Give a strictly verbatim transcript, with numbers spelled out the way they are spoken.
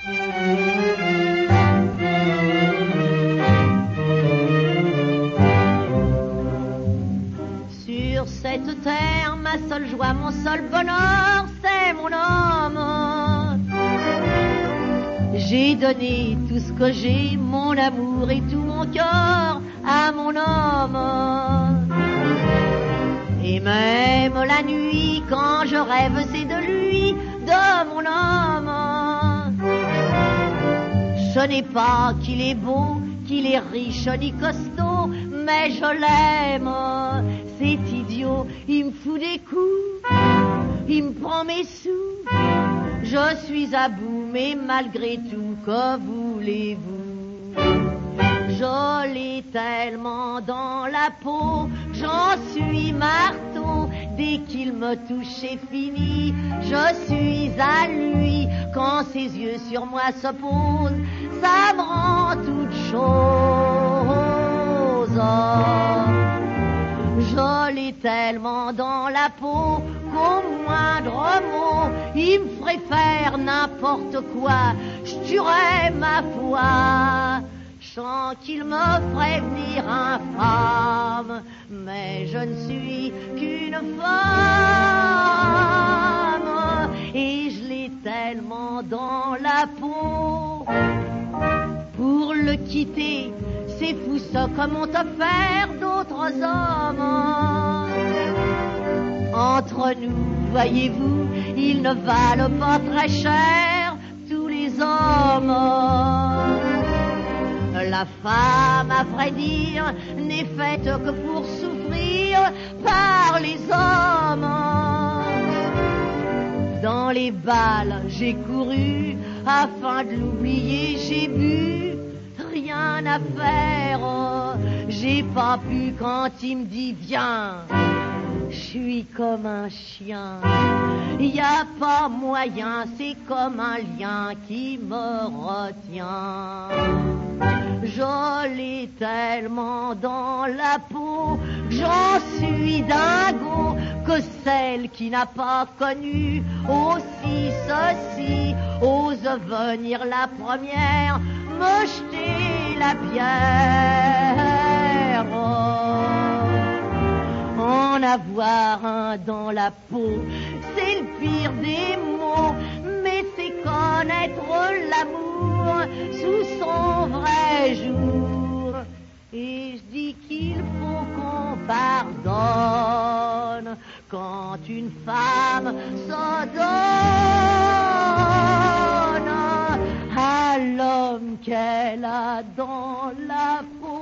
Sur cette terre, ma seule joie, mon seul bonheur, c'est mon homme. J'ai donné tout ce que j'ai, mon amour et tout mon cœur à mon homme. Et même la nuit, quand je rêve, c'est de lui, de mon homme. Ce n'est pas qu'il est beau, qu'il est riche ni costaud, mais je l'aime. C'est idiot, il me fout des coups, il me prend mes sous. Je suis à bout, mais malgré tout, que voulez-vous? Je l'ai tellement dans la peau, j'en suis marteau. Dès qu'il me touche, c'est fini. Je suis à lui, quand ses yeux sur moi se posent, ça me rend toute chose. Je l'ai tellement dans la peau qu'au moindre mot, il me ferait faire n'importe quoi. Je tuerais ma foi. Je sens qu'il me ferait venir infâme, mais je ne suis qu'une femme. Et je l'ai tellement dans la peau. Pour le quitter, c'est fou ça comme on offert d'autres hommes. Entre nous, voyez-vous, ils ne valent pas très cher, tous les hommes. La femme, à vrai dire, n'est faite que pour souffrir par les hommes. Dans les bals, j'ai couru, afin de l'oublier, j'ai bu, rien à faire. J'ai pas pu quand il me dit viens. Je suis comme un chien, y a pas moyen, c'est comme un lien qui me retient. Je l'ai tellement dans la peau, j'en suis dingo, que celle qui n'a pas connu aussi ceci ose venir la première me jeter la pierre. En avoir un dans la peau, c'est le pire des mots, mais c'est connaître l'amour sous son vrai jour. Et je dis qu'il faut qu'on pardonne quand une femme se donne à l'homme qu'elle a dans la peau.